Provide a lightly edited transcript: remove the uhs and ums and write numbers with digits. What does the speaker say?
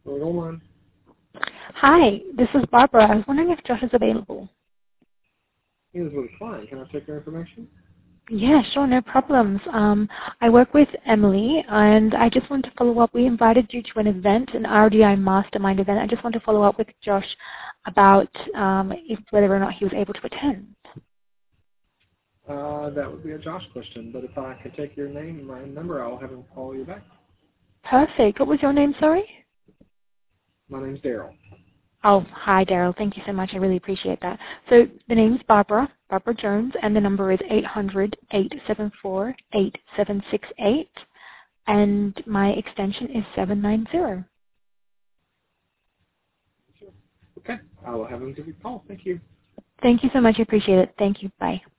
Going on. Hi, this is Barbara. I was wondering if Josh is available. He is with a client. Can I take your information? Yeah, sure, no problems. I work with Emily, and I just want to follow up. We invited you to an event, an RDI Mastermind event. I just want to follow up with Josh about whether or not he was able to attend. That would be a Josh question, but if I could take your name and my number, I'll have him call you back. Perfect. What was your name, sorry? My name's Daryl. Oh, hi, Daryl. Thank you so much. I really appreciate that. So the name's Barbara Jones, and the number is 800-874-8768, and my extension is 790. Okay. I will have him give you a call. Thank you. Thank you so much. I appreciate it. Thank you. Bye.